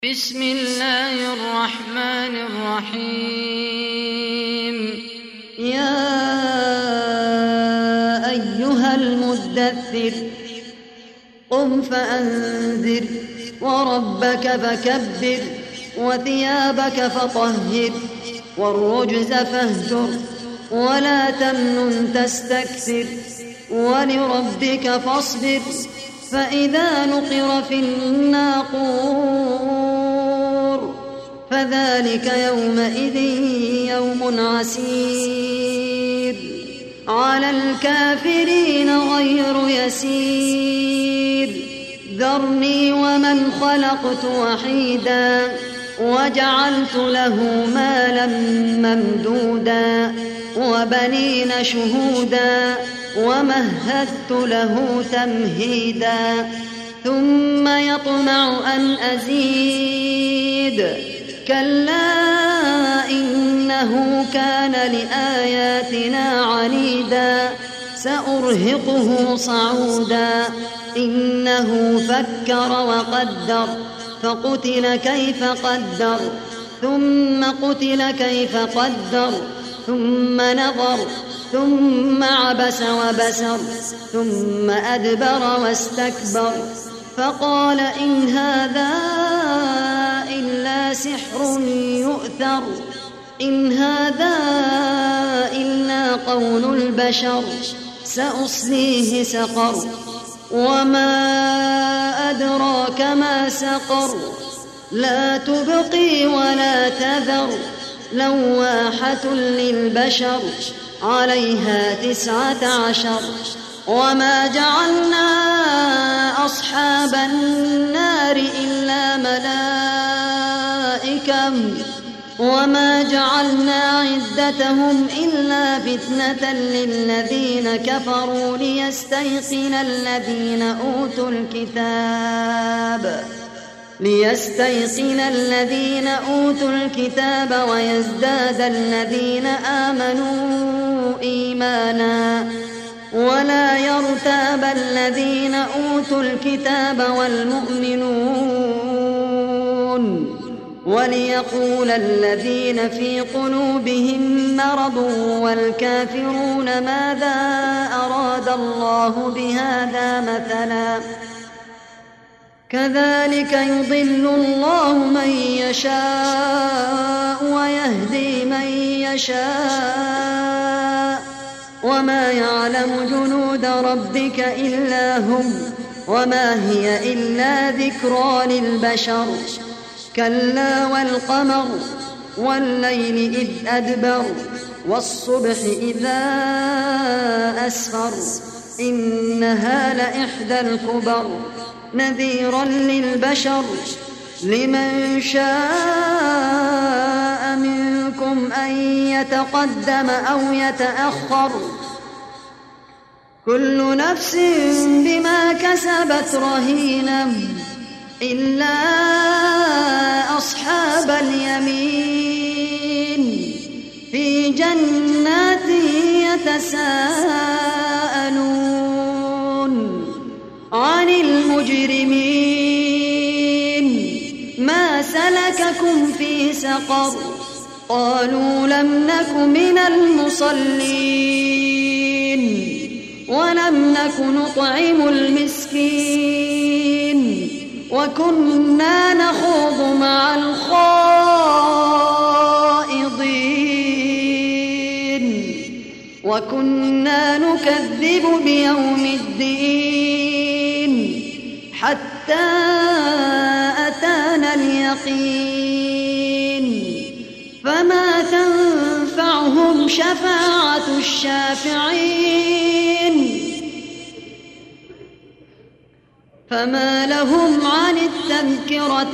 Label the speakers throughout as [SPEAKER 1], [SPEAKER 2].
[SPEAKER 1] بسم الله الرحمن الرحيم.
[SPEAKER 2] يا أيها المدثر قم فأنذر وربك فكبر وثيابك فطهر والرجز فاهجر ولا تمنن تستكثر ولربك فاصبر فإذا نقر في الناقور فذلك يومئذ يوم عسير على الكافرين غير يسير. ذرني ومن خلقت وحيدا وجعلت له مالا ممدودا وبنين شهودا ومهدت له تمهيدا ثم يطمع أن أزيد كلا إنه كان لآياتنا عنيدا سأرهقه صعودا إنه فكر وقدر فقتل كيف قدر ثم قتل كيف قدر ثم نظر ثم عبس وبسر ثم أدبر واستكبر فقال إن هذا إلا سحر يؤثر إن هذا إلا قول البشر سأصليه سقر وما أدراك ما سقر لا تبقي ولا تذر لواحة للبشر عليها 19 وما جعلنا أصحاب النار إلا ملائكة وما جعلنا عدتهم إلا فتنة للذين كفروا ليستيقن الذين أوتوا الكتاب ويزداد الذين آمنوا إيمانا ولا يرتاب الذين أوتوا الكتاب والمؤمنون وليقول الذين في قلوبهم مرض والكافرون ماذا أراد الله بهذا مثلا كذلك يضل الله من يشاء ويهدي من يشاء وما يعلم جنود ربك إلا هم وما هي إلا ذكرى للبشر كلا والقمر والليل إذ أدبر والصبح إذا أسفر إنها لإحدى الكبر نذيرا للبشر لمن شاء منكم أن يتقدم أو يتأخر كل نفس بما كسبت رهينة إلا أصحاب اليمين في جنات يتساءلون عن المجرمين ما سلككم في سقر قالوا لم نك من المصلين ولم نك نطعم المسكين وكنا نخوض مع الخائضين وكنا نكذب بيوم الدين حتى أتانا اليقين فما تنفعهم شفاعة الشافعين فما لهم عن التذكرة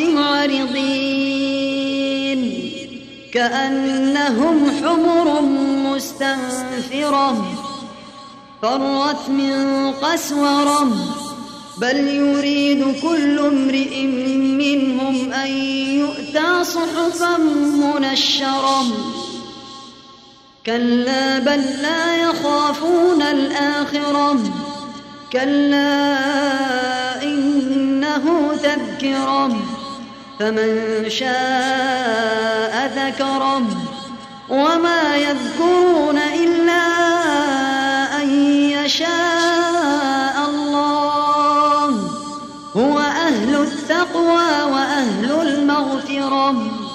[SPEAKER 2] معرضين كأنهم حمر مستنفرة فرت من قسورة بل يريد كل امرئ منهم أن يؤتى صحفا منشرة كلا بل لا يخافون الآخرة كلا إنه تذكرة فمن شاء ذكره وما يذكرون إلا أن يشاء الله هو أهل التقوى وأهل المغفرة